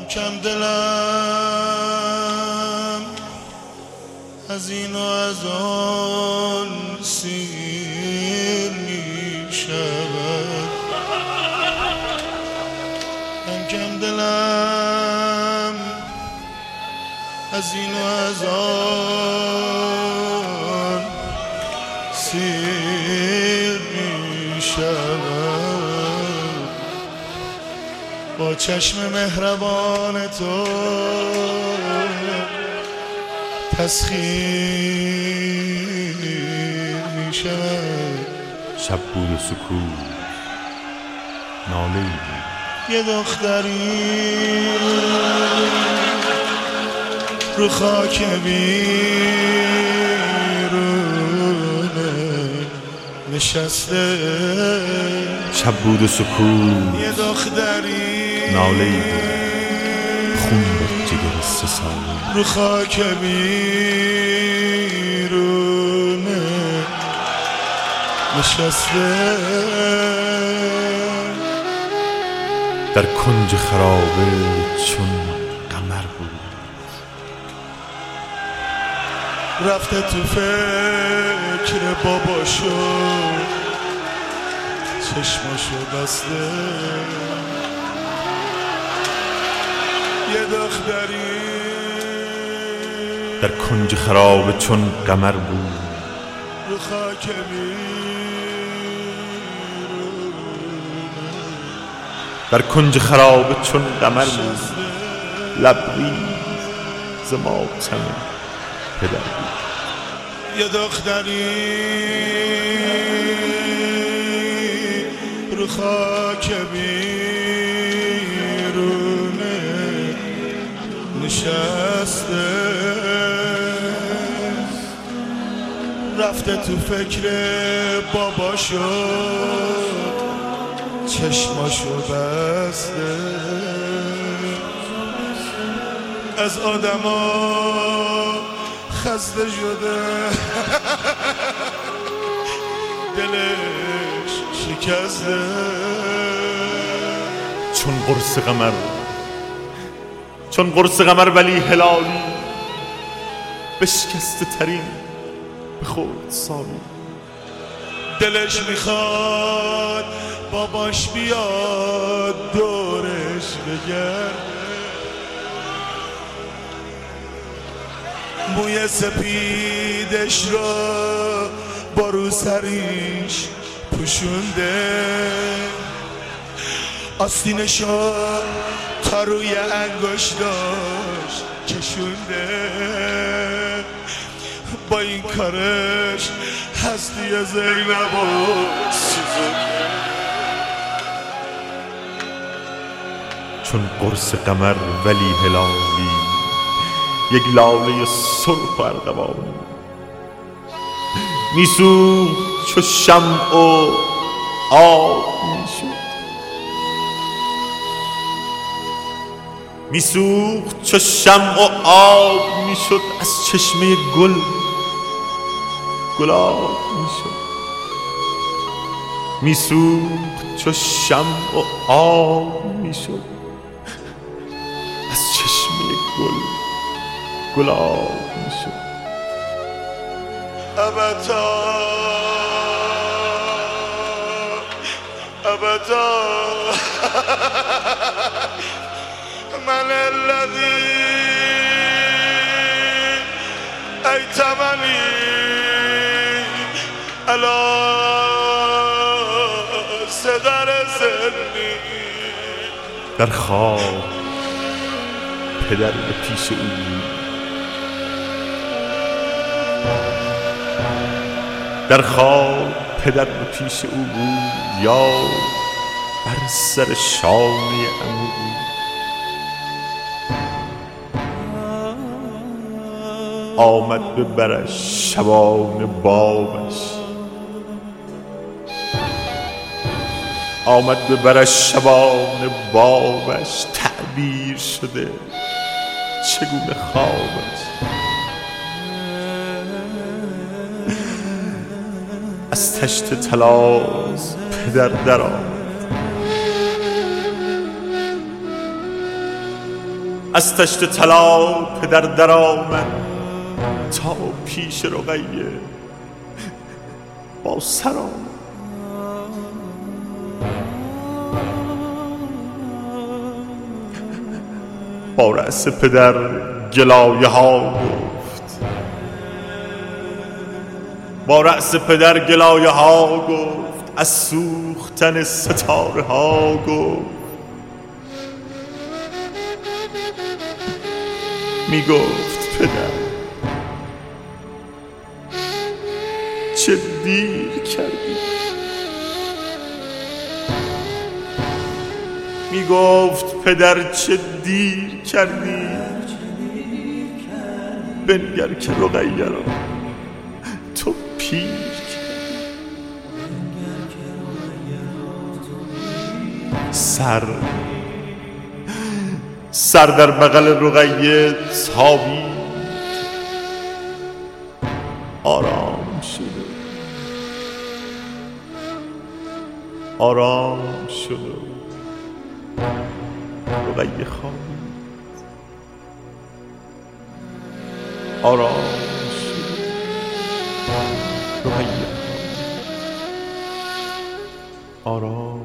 کم دلم از این و از آن سیر می شود، من کم دلم از این و از آن سیر می شود. با چشم مهربان تو تسخیر می شود. شب بود و سکوت، ناله ای بود. یه دختری رو خاک بیرونه نشسته. شب بود و سکوت، یه دختری ناله ای بود. خون به جگر 3 ساله رو خاک بیرونه نشسته. در کنج خرابه چون قمر بود. رفته تو فکر باباشو چشماشو بسته. یه دختری در کنج خرابه چون قمر بود. رو خاک بیرونه در کنج خرابه چون قمر بود. لبریز ز ماتم پدر بود. یه دختری رو خاک بیرونه نشسته. رفته تو فکر باباشو چشماشو بسته. از آدما خسته شده دلش شکسته. چون قرص قمر ولی هلالی بشکسته ترین به خورد سالی. دلش میخواد باباش بیاد دورش بگرده. موی سپیدش رو با روسریش پوشونده. آستینشو تا روی انگشتاش کشونده. با این کارش هستی زینبو سوزونده. چون قرص قمر ولی هلالی یک لاله سرخ و ارغوانی میسوخت چو شمع و آب میشد. میسوخت چو شمع و آب میشد. از چشمه گل گلاب میشد. میسوخت چو شمع و آب میشد. از چشمه گل گلاب میشد. ابدا ابدا من الذي ایتمنی علی صدر سنی. در خواب پدر به پیش او بود. در خواب پدر به پیش او بود. یا بر سر شانه عمو بود. آمد به برش شبان بابش. آمد به برش شبان بابش. تعبیر شده چگونه خوابش. از تشت طلاز پدر درآمد. از تشت طلا پدر در آمد تا پیش رقیه با سر آمد. با رأس پدر گلایه ها گفت، با رأس پدر گلایه ها گفت، از سوختن ستاره ها گفت. می گفت پدر چه دیر کردی، می گفت پدر چه دیر کردی، بنگر که رقیه را تو پیر کردی. سر در بغل رقیه تابید، آرام شده، آرام شده. رقیه خوابید، آرام شده. رقیه آرام